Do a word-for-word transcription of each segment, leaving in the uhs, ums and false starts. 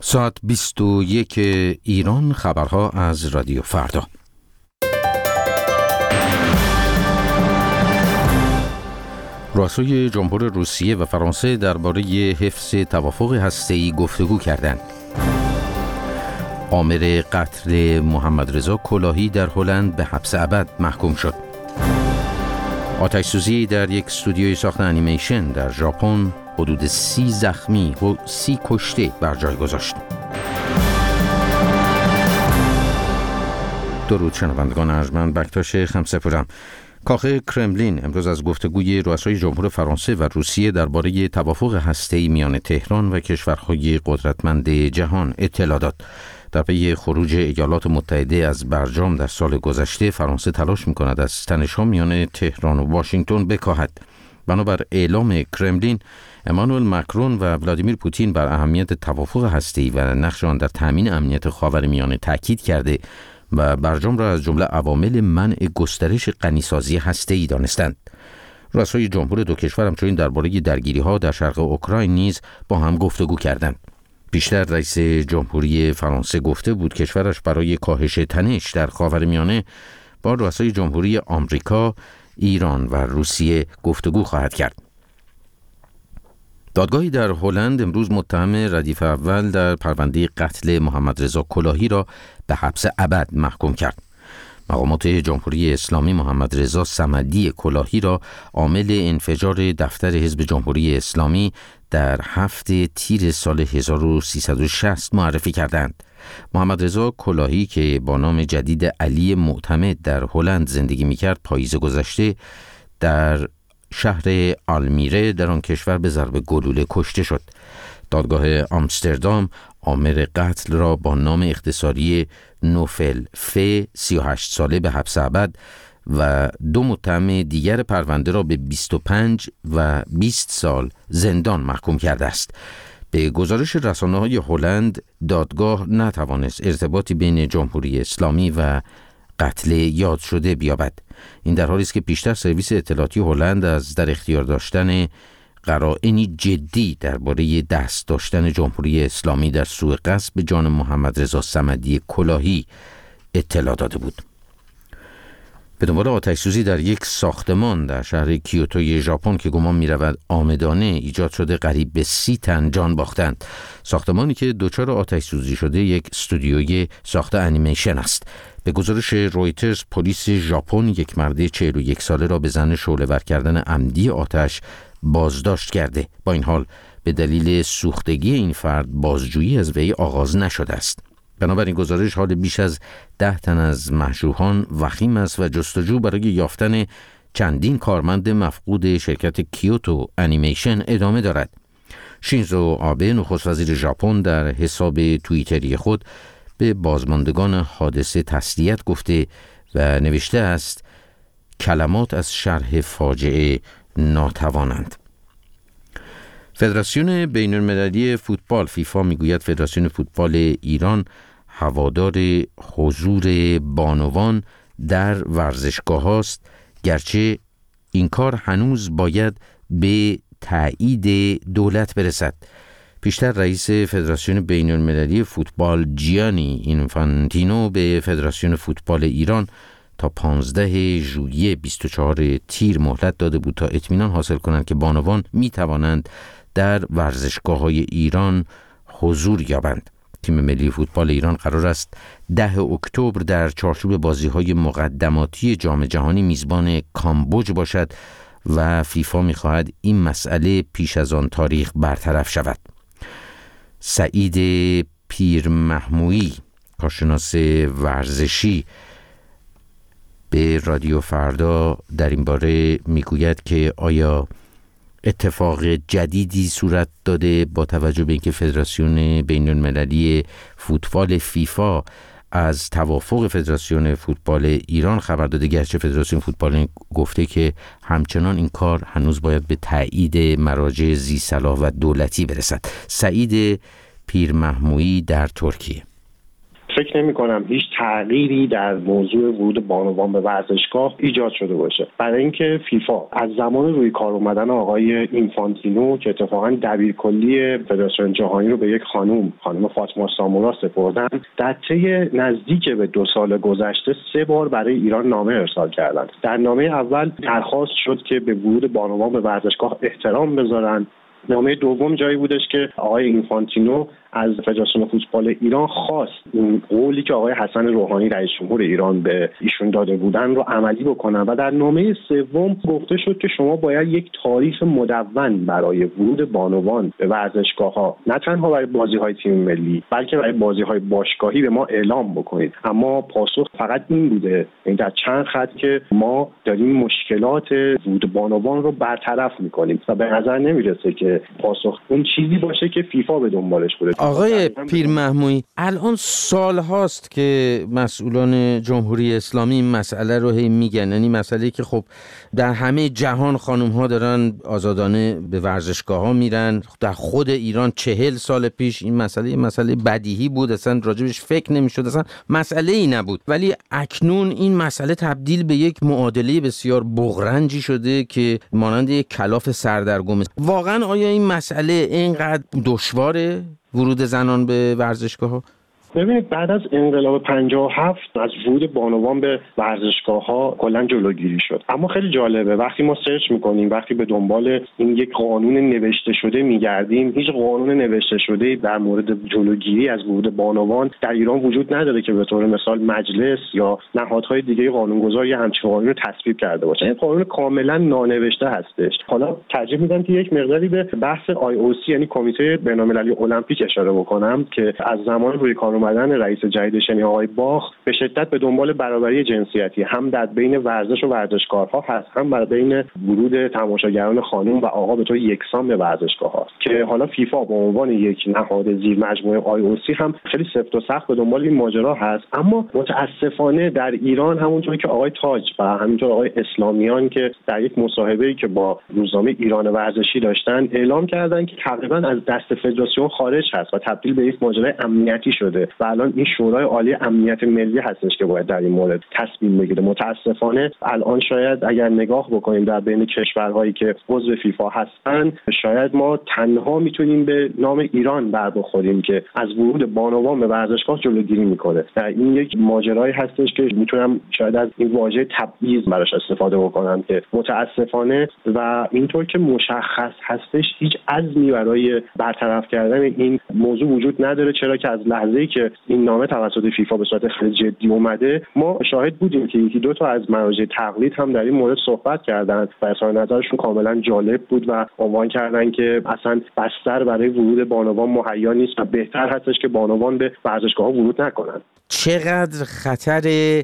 ساعت بیست و یک ایران، خبرها از رادیو فردا. رؤسای جمهور روسیه و فرانسه درباره حفظ توافق هسته‌ای گفتگو کردند. آمر قتل محمد رضا کلاهی در هلند به حبس ابد محکوم شد. آتش‌سوزی در یک استودیوی ساخت انیمیشن در ژاپن حدود سی زخمی و سی کشته بر جای گذاشت. درود شنوندگان ارجمند، بکتاش خمسه‌پورم. کاخ کرملین امروز از گفتگوی رؤسای جمهور فرانسه و روسیه درباره توافق هسته‌ای میان تهران و کشورهای قدرتمند جهان اطلاع داد. در پی خروج ایالات متحده از برجام در سال گذشته، فرانسه تلاش می‌کند از تنش‌ها میان تهران و واشنگتن بکاهد. بنابر اعلام کرملین، امانوئل ماکرون و ولادیمیر پوتین بر اهمیت توافق هسته‌ای و نقش آن در تامین امنیت خاورمیانه تاکید کرده و برجام را از جمله عوامل منع گسترش غنیسازی هسته‌ای دانستند. رؤسای جمهور دو کشور همچنین درباره درگیری‌ها در شرق اوکراین نیز با هم گفتگو کردند. پیشتر رئیس جمهوری فرانسه گفته بود کشورش برای کاهش تنش در خاورمیانه با رؤسای جمهوری آمریکا، ایران و روسیه گفتگو خواهد کرد. دادگاهی در هلند امروز متهم ردیف اول در پرونده قتل محمد رضا کلاهی را به حبس ابد محکوم کرد. مقامات جمهوری اسلامی محمد رضا صمدی کلاهی را عامل انفجار دفتر حزب جمهوری اسلامی در هفت تیر سال هزار و سیصد و شصت معرفی کردند. محمد رضا کلاهی که با نام جدید علی معتمد در هلند زندگی می‌کرد، پاییز گذشته در شهر آلمیره در آن کشور به ضرب گلوله کشته شد. دادگاه آمستردام آمر قتل را با نام اختصاری نوفل ف سی و هشت ساله به حبس ابد و دو متهم دیگر پرونده را به بیست و پنج و بیست سال زندان محکوم کرده است. به گزارش رسانه‌های هلند، دادگاه نتوانست ارتباطی بین جمهوری اسلامی و قتل یاد شده بیابد. این در حالی است که پیشتر سرویس اطلاعاتی هلند از در اختیار داشتن قرائنی جدی درباره دست داشتن جمهوری اسلامی در سوء قصد به جان محمد رضا صمدی کلاهی اطلاع داده بود. به دنبال آتش‌سوزی در یک ساختمان در شهر کیوتوی ژاپن که گمان می‌رود عامدانه ایجاد شده، قریب به سی تن جان باختند. ساختمانی که دچار آتش‌سوزی شده یک استودیوی ساخت انیمیشن است. به گزارش رویترز، پلیس ژاپن یک مرد چهل و یک ساله را به ظن شعله‌ور کردن عمدی آتش بازداشت کرده. با این حال به دلیل سوختگی این فرد بازجویی از وی آغاز نشده است. بنابراین گزارش حال بیش از ده تن از مجروحان وخیم است و جستجو برای یافتن چندین کارمند مفقود شرکت کیوتو انیمیشن ادامه دارد. شینزو آبه، نخست وزیر ژاپن، در حساب توییتری خود به بازماندگان حادثه تسلیت گفته و نوشته است کلمات از شرح فاجعه ناتوانند. فدراسیون بین المللی فوتبال فیفا میگوید فدراسیون فوتبال ایران هوادار حضور بانوان در ورزشگاه است، گرچه این کار هنوز باید به تایید دولت برسد. پیشتر رئیس فدراسیون بین المللی فوتبال جیانی اینفانتینو به فدراسیون فوتبال ایران تا پانزده ژوئیه بیست و چهار تیر مهلت داده بود تا اطمینان حاصل کنند که بانوان می توانند در ورزشگاه‌های ایران حضور یابند. تیم ملی فوتبال ایران قرار است ده اکتبر در چارچوب بازی‌های مقدماتی جام جهانی میزبان کامبوج باشد و فیفا می‌خواهد این مسئله پیش از آن تاریخ برطرف شود. سعید پیرمحمویی، کارشناس ورزشی، به رادیو فردا در این باره میگوید که آیا اتفاق جدیدی صورت داده با توجه به اینکه فدراسیون بین المللی فوتبال فیفا از توافق فدراسیون فوتبال ایران خبر داده، گرچه فدراسیون فوتبال گفته که همچنان این کار هنوز باید به تایید مراجع ذی‌صلاح و دولتی برسد. سعید پیرمحمویی در ترکیه. فکر نمی کنم هیچ تغییری در موضوع ورود بانوان به ورزشگاه ایجاد شده باشه، برای اینکه فیفا از زمان روی کار اومدن آقای اینفانتینو که اتفاقا دبیرکلی فدراسیون جهانی رو به یک خانم خانم فاطمه سامورا سپردن، در طی نزدیک به دو سال گذشته سه بار برای ایران نامه ارسال کردند. در نامه اول درخواست شد که به ورود بانوان به ورزشگاه احترام بذارن. نامه دوم جایی بودش که آقای اینفانتینو از فدراسیون فوتبال ایران خواست اون قولی که آقای حسن روحانی رئیس جمهور ایران به ایشون داده بودن رو عملی بکنن و در نامه سوم گفته شد که شما باید یک تاریخ مدون برای ورود بانوان به ورزشگاه‌ها، نه تنها برای بازی‌های تیم ملی بلکه برای بازی‌های باشگاهی به ما اعلام بکنید. اما پاسخ فقط این بوده، این در چند خط که ما داریم مشکلات ورود بانوان رو برطرف می‌کنیم و به نظر نمی‌رسه که پاسخ اون چیزی باشه که فیفا به دنبالش بوده. آقای پیرمحمویی، الان سال هاست که مسئولان جمهوری اسلامی این مسئله رو هی میگن، یعنی مسئله که خب در همه جهان خانم ها دارن آزادانه به ورزشگاه ها میرن. در خود ایران چهل سال پیش این مسئله مسئله بدیهی بود، اصلا راجبش فکر نمیشد، اصلا مسئله ای نبود. ولی اکنون این مسئله تبدیل به یک معادله بسیار بغرنجی شده که مانند یک کلاف سردرگم. واقعا آیا این مسئله اینقدر دشواره ورود زنان به ورزشگاه‌ها؟ ببینید، بعد از انقلاب پنجاه و هفت از ورود بانوان به ورزشگاه‌ها کلاً جلوگیری شد. اما خیلی جالبه وقتی ما سرچ می‌کنیم، وقتی به دنبال این یک قانون نوشته شده می‌گردیم، هیچ قانون نوشته شده در مورد جلوگیری از ورود بانوان در ایران وجود نداره که به طور مثال مجلس یا نهادهای دیگه قانونگذار یه همچین قانونی رو تصویب کرده باشه. این قانون کاملاً نانوشته هستش. حالا ترجیح میدم که یک مقداری به بحث آی او سی یعنی کمیته بین‌المللی المپیک اشاره بکنم که از زمان روی کار اومدن رئیس جدیدش یعنی آقای باخ به شدت به دنبال برابری جنسیتی هم در بین ورزش و ورزشکارها هست، هم در بین ورود تماشاگران خانم و آقا به طور یکسان به ورزشگاه‌ها، که حالا فیفا به عنوان یک نهاد زیر مجموعه آی او سی هم خیلی سفت و سخت به دنبال این ماجرا هست. اما متاسفانه در ایران همونطوری که آقای تاج و همینطور آقای اسلامیان که در یک مصاحبه‌ای که با روزنامه ایران ورزشی داشتن اعلام کردن که تقریبا از دست فدراسیون خارج هست و تبدیل به یک ماجرای امنیتی شده و الان این شورای عالی امنیت ملی هستش که باید در این مورد تصمیم بگیره. متاسفانه الان شاید اگر نگاه بکنیم در بین کشورهایی که عضو فیفا هستن، شاید ما تنها میتونیم به نام ایران بر بخوریم که از ورود بانوان به ورزشگاه جلوگیری میکنه. در این یک ماجرایی هستش که میتونم شاید از این واژه تبعیض براش استفاده بکنم که متاسفانه و اینطور که مشخص هستش هیچ عزمی برای برطرف کردن این موضوع وجود نداره، چرا که از لحظه‌ای که این نامه توسط فیفا به صورت خیلی جدی اومده ما شاهد بودیم که یکی دو تا از مراجع تقلید هم در این مورد صحبت کردن و اظهار نظرشون کاملا جالب بود و عنوان کردن که اصلا بستر برای ورود بانوان مهیا نیست و بهتر هستش که بانوان به ورزشگاه‌ها ورود نکنن. چقدر خطر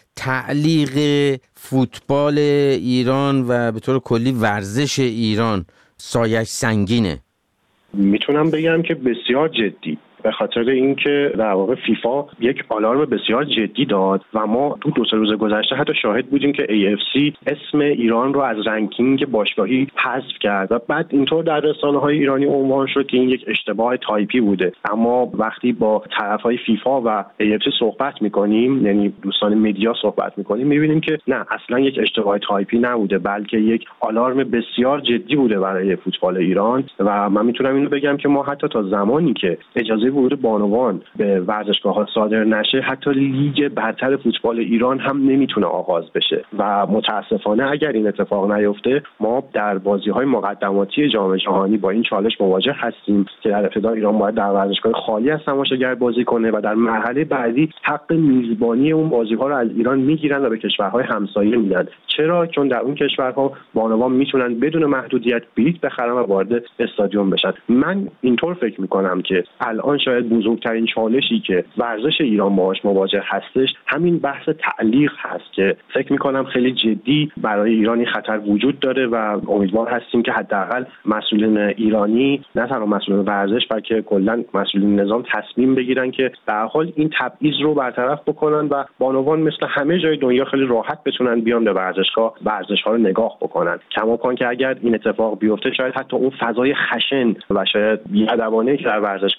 تعلیق فوتبال ایران و به طور کلی ورزش ایران سایش سنگینه؟ میتونم بگم که بسیار جدی، به خاطر اینکه در واقع فیفا یک آلارم بسیار جدی داد و ما تو دو سه روز گذشته حتی شاهد بودیم که ای اف سی اسم ایران رو از رنکینگ باشگاهی حذف کرد و بعد اینطور در رسانه‌های ایرانی عنوان شد که این یک اشتباه تایپی بوده. اما وقتی با طرفهای فیفا و ای اف سی صحبت می‌کنیم، یعنی دوستان مدیا صحبت می‌کنیم، می‌بینیم که نه، اصلا یک اشتباه تایپی نبوده بلکه یک آلارم بسیار جدی بوده برای فوتبال ایران و من میتونم اینو بگم که ما حتی تا زمانی که اجازه ورود بانوان به ورزشگاه‌ها صادر نشه حتی لیگ برتر فوتبال ایران هم نمیتونه آغاز بشه و متاسفانه اگر این اتفاق نیفته ما در بازی‌های مقدماتی جام جهانی با این چالش مواجه هستیم که در ابتدا ایران باید در ورزشگاه خالی از تماشاگر بازی کنه و در مرحله بعدی حق میزبانی اون بازی‌ها رو از ایران میگیرن و به کشورهای همسایه میدن. چرا؟ چون در اون کشورها بانوان میتونن بدون محدودیت بلیط بخرن و وارد استادیوم بشن. من اینطور فکر می‌کنم که الان شاید بزرگترین چالشی که ورزش ایران باهاش مواجه هستش همین بحث تعلیق هست که فکر میکنم خیلی جدی برای ایرانی خطر وجود داره و امیدوار هستیم که حداقل مسئولین ایرانی، نه تنها مسئولین ورزش بلکه کلا مسئولین نظام تصمیم بگیرن که به هر حال این تبعیض رو برطرف بکنن و بانوان مثل همه جای دنیا خیلی راحت بتونن بیان به ورزشگاه ورزش‌ها رو نگاه بکنن. کماکان که اگر این اتفاق بیفته شاید حتی اون فضای خشن و شاید بی‌ادبانه‌ای که در ورزشگاه‌های فوتبال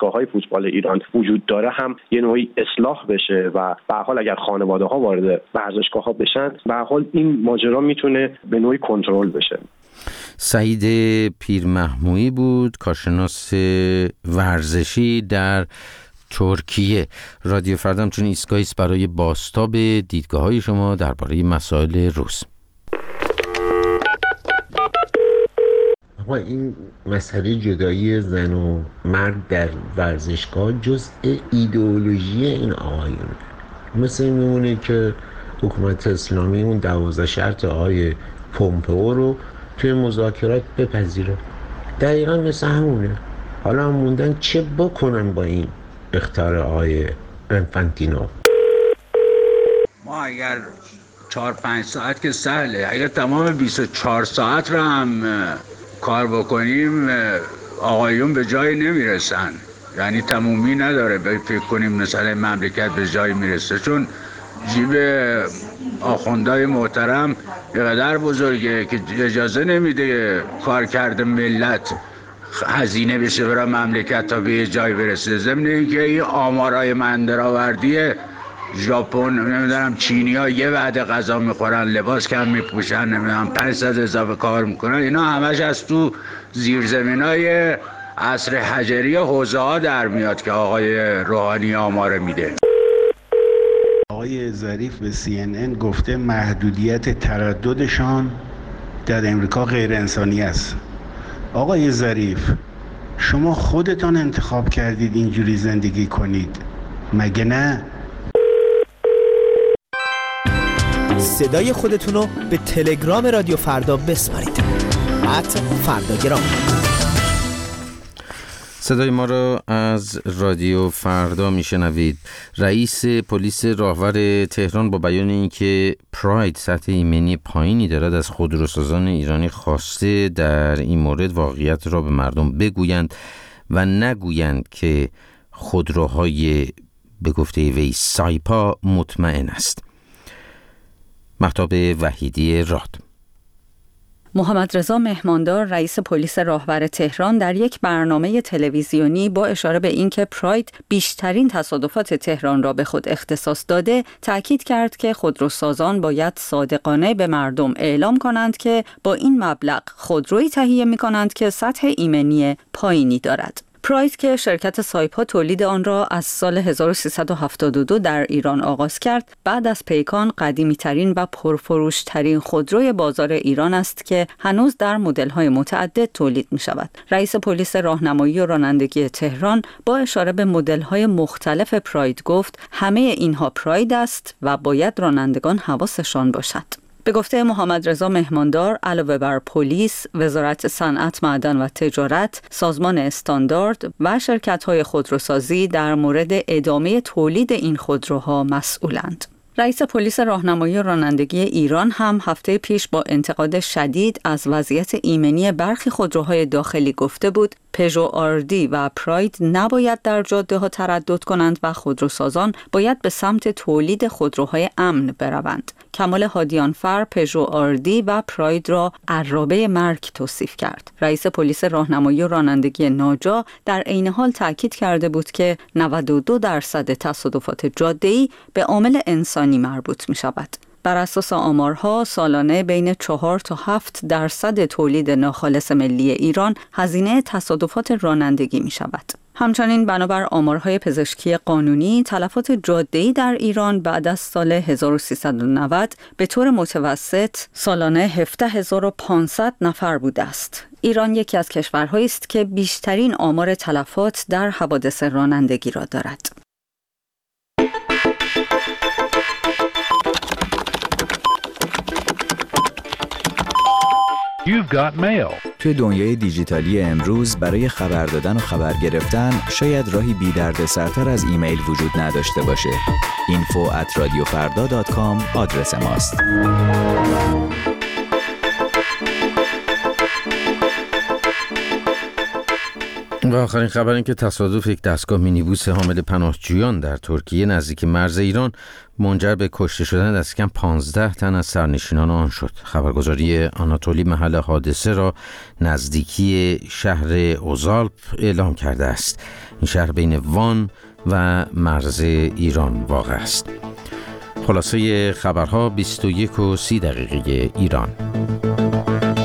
فوتبال ایران وجود داره هم یه نوعی اصلاح بشه و به هر حال اگر خانواده‌ها وارد ورزشگاه‌ها بشن به هر حال این ماجرا میتونه به نوعی کنترل بشه. سعید پیرمحمویی بود، کارشناس ورزشی در ترکیه. رادیو فردا همچون ایستگاهی است برای بازتاب دیدگاه‌های شما درباره مسائل روز. آقا این مسئله جدایی زن و مرد در ورزشگاه جزء ایدئولوژی این آقایونه. مثل میمونه که حکومت اسلامی اون دوازده شرط آقای پومپئو رو توی مذاکرات بپذیره. دقیقا مثل همونه. حالا هم موندن چه بکنن با این اخطار آقای انفانتینو. ما اگر چهار پنج ساعت که سهله، اگر تمام بیست و چهار ساعت رو هم کار بکنیم آقایون به جای نمیرسن. یعنی تمومی نداره فکر کنیم مثلا مملکت به جای میرسه، چون جیب آخوندهای محترم اینقدر بزرگه که اجازه نمیده کار کرده ملت هزینه بشه برای مملکت تا به جای برسه. ضمن اینکه این آمارای من درآوردی ژاپن نمیدونم چینی‌ها یه وعده غذا میخورن، لباس کم میپوشن، نمیدونم پانصد اضافه کار میکنن، اینا همش از تو زیرزمینای عصر حجری حوزه ها در میاد که آقای روحانی آمار میده. آقای ظریف به سی ان ان گفته محدودیت ترددشان در امریکا غیر انسانی است. آقای ظریف، شما خودتان انتخاب کردید اینجوری زندگی کنید، مگه نه؟ صدای خودتون رو به تلگرام رادیو فردا بسپارید. ات فرداگرام. صدای ما را از رادیو فردا میشنوید. رئیس پلیس راهور تهران با بیان اینکه پراید سطح ایمنی پایینی دارد از خودروسازان ایرانی خواسته در این مورد واقعیت را به مردم بگویند و نگویند که خودروهای به گفته وی سایپا مطمئن است. مهتاب وحیدی راد. محمد رضا مهماندار رئیس پلیس راهور تهران در یک برنامه تلویزیونی با اشاره به اینکه پراید بیشترین تصادفات تهران را به خود اختصاص داده، تاکید کرد که خودروسازان باید صادقانه به مردم اعلام کنند که با این مبلغ خودرویی تهیه می‌کنند که سطح ایمنی پایینی دارد. پراید که شرکت سایپا تولید آن را از سال هزار و سیصد و هفتاد و دو در ایران آغاز کرد، بعد از پیکان قدیمی‌ترین و پرفروش‌ترین خودروی بازار ایران است که هنوز در مدل‌های متعدد تولید می‌شود. رئیس پلیس راهنمایی و رانندگی تهران با اشاره به مدل‌های مختلف پراید گفت همه اینها پراید است و باید رانندگان حواسشان باشد. به گفته محمد رضا مهماندار، علاوه بر پلیس، وزارت صنعت، معدن و تجارت، سازمان استاندارد و شرکت‌های خودروسازی در مورد ادامه تولید این خودروها مسئولند. رئیس پلیس راهنمایی و رانندگی ایران هم هفته پیش با انتقاد شدید از وضعیت ایمنی برخی خودروهای داخلی گفته بود پژو آردی و پراید نباید در جاده‌ها تردد کنند و خودروسازان باید به سمت تولید خودروهای امن بروند. کمال هادیانفر پژو آردی و پراید را عرابه مرگ توصیف کرد. رئیس پلیس راهنمایی و رانندگی ناجا در عین حال تاکید کرده بود که نود و دو درصد تصادفات جاده‌ای به عامل انسانی مربوط می شود. بر اساس آمارها سالانه بین چهار تا هفت درصد تولید ناخالص ملی ایران هزینه تصادفات رانندگی می شود. همچنین بنابر آمارهای پزشکی قانونی تلفات جاده‌ای در ایران بعد از سال هزار و سیصد و نود به طور متوسط سالانه هفده هزار و پانصد نفر بوده است. ایران یکی از کشورهایی است که بیشترین آمار تلفات در حوادث رانندگی را دارد. You've got mail. توی دنیای دیجیتالی امروز برای خبر دادن و خبر گرفتن شاید راهی بی درد سرتر از ایمیل وجود نداشته باشه. اینفو ات رادیو فردا دات کام آدرس ماست. و آخرین خبر این که تصادف یک دستگاه مینیبوس حامل پناهجویان در ترکیه نزدیک مرز ایران منجر به کشته شدن دست کم پانزده تن از سرنشینان آن شد. خبرگزاری آناتولی محل حادثه را نزدیکی شهر اوزالپ اعلام کرده است. این شهر بین وان و مرز ایران واقع است. خلاصه خبرها بیست و یک و سی دقیقه ایران.